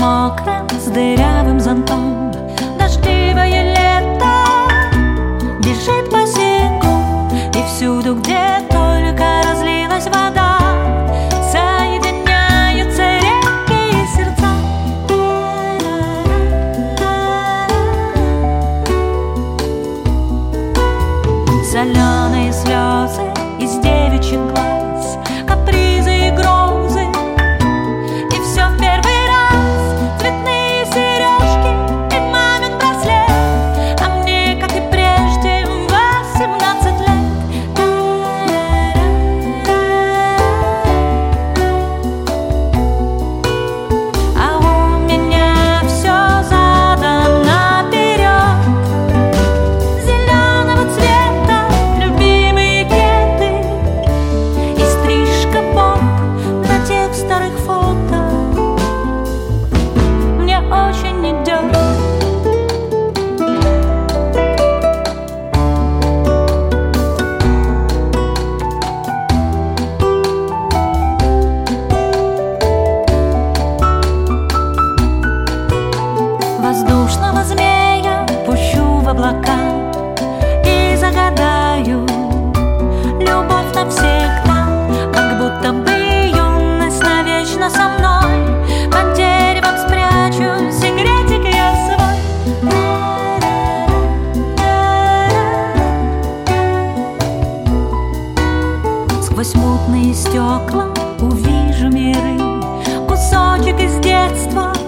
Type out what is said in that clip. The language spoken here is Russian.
мокрым, с дырявым зонтом. Дождливое лето бежит босиком, и всюду, где только разлилась вода, соединяются реки и сердца. Соленые слезы из девичьих глаз, капризы и грозы, и все в первый раз. Цветные сережки и мамин браслет, а мне, как и прежде, 18 лет. А у меня все задом наперед, зеленого цвета любимые кеды и стрижка боб на тех старых фото. Мне очень идет. Воздушного змея пущу в облака и загадаю любовь навсегда, как будто бы юность навечно со мной. Под деревом спрячу секретик я свой. Сквозь мутные стекла увижу миры, кусочек из детства